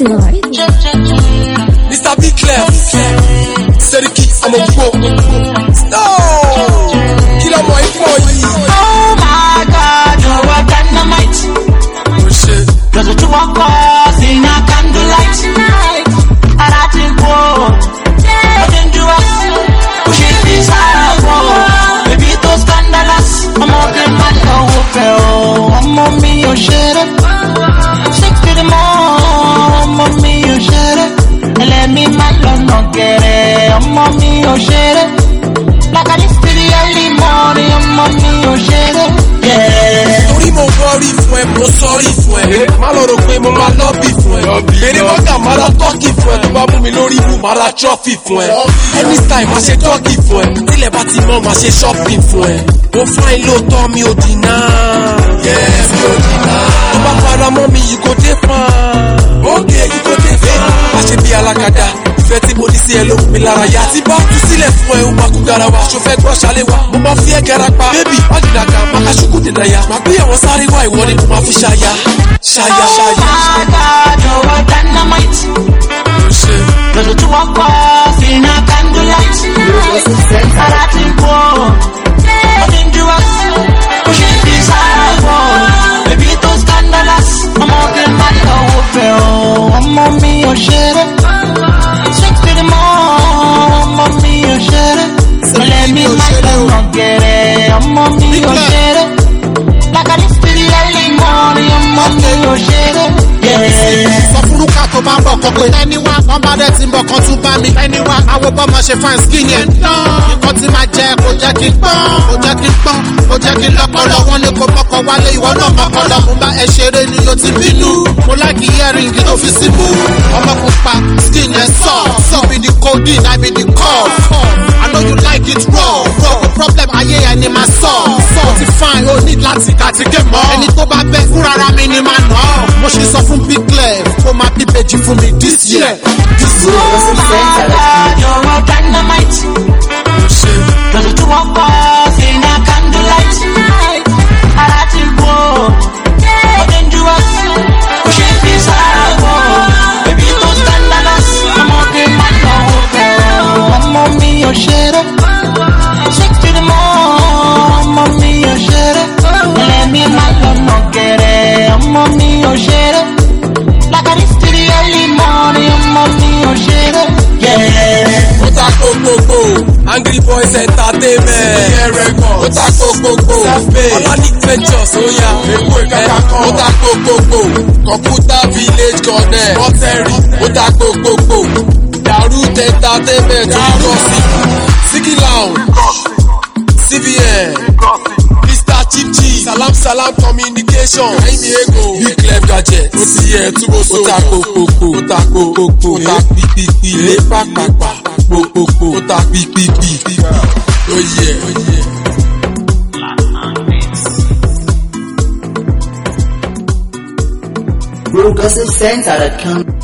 Mr. Big Clef, Seriki, I'm a go. Stop! Kill a boy for you. Oh my God, you're a dynamite. Oh shit. Cause what you walk off in a candlelight. And I think, whoa, nothing to us. Pushing this hard, baby, those scandalous. I'm all the man, I'm on me, you shut up. 6 to the morning, I'm on me, you shut up. Let me man, no get it. I'm on me, you shut up. Like I just to the early morning, I'm on me, you shut up. Yeah. Torí mo worry fún ẹ, mo sorry fún ẹ. Má lọ rò pé mo máa lobby fún ẹ. Èrè mọ́gà má ra tọ́kì fún ẹ. Tó bá mú mi lórí ibù, má ra trophy fún ẹ. Anytime má ṣe tọ́kì fún ẹ. Tílẹ̀ bá ti mọ́, má ṣe shopping fún ẹ. Mo fine lóòótọ́ mi ò dìnnà. Yeah, mi ò dìnnà. Tó bá fara mọ́ mi, you go dey fine. Okay, you go dey fine. Má ṣe bí alákàdá. Ìfẹ́ tí mo ní sí ẹ ló mú mi lára yá. Tí bá tú sílẹ̀ fún ẹ, ó máa kú garawa. Ṣo fẹ́ gbọ́ ṣálé wa? Mo máa fi ẹ́ garapa. Bébì, má dìnnà ká, má ká ṣùkú dìnnà ya. Má gbé àwọn sáré wá ìwọ ni mo máa fi ṣáya. Ṣáya, ṣáya. Oh my God, you're a dynamite. Oh shit. Cause what you walk off in a candlelight. And I think, whoa, nothing to us. Pushing this hard, baby, those scandalous. I'm all the man, I'm on me, you shut up. 6 to the morning, I'm on me, you shut up. Let me man, get it. I'm on me, you shut up. Like I just to the early morning, I'm on me, you shut up. Yeah. Sọ fúrúkà tó bá ń bọ̀ kọ́ pé ẹni wá wọ́n bá dẹ̀ ti ń bọ̀ kan tún bá mi. Ẹni wá àwọn bọ́ máa ṣe fine skin yẹn dán. Nǹkan tí máa jẹ kò jẹ́ kí n pọ́n. Kò jẹ́ kí n pọ́n. Kò jẹ́ kí n lọ́pọlọ. Wọ́n ní kò mọ́kọ̀ wálé ìwọ náà mọ́kọlọ. Mo bá ẹ ṣeré ni o ti bínú. Mo láìkí earring tó fi sí mú. Ọmọ pupa skin ẹ̀ sọ. So be the codeine, I be the cough. I know you like it raw. Problem ayé ẹni máa sọ. Sọ ti fine o ní láti kàtíkè mọ́. Ẹni tó bá bẹ́ fúnra mi ni máa nà ọ́. Mo ṣe sọ fún Big Clef kó máa bí bèjì fún mi this year. Oh my God, you're a dynamite. Oh shit. Cause what you walk off in a candlelight. And I think, whoa, nothing to us. Pushing this hard, baby, those scandalous. I'm all the man, I'm on me, you shut up. 6 to the morning, I'm on me, you shut up. Let me man, no get it. I'm on me, you shut up. Like I just to the early morning, I'm on me, you shut up. Yeah. Ota kokoko, Angry Boys Entertainment. Ota kokoko, Olanic Ventures, oya. Ota kokoko, Computer Village Connect. Ota kokoko, Darut Entertainment. Sigi Lounge, CVN, Mr. Chief G, Salam Communication. Aimi Ego, Big Clef Gadget. Oti ye tubo so. Ota kokoko, Ota kokoko, Ota pipipi, le pakpakpa. Kokoko, Ota pipipi. Oh yeah, oh yeah. BroGossipCenter.com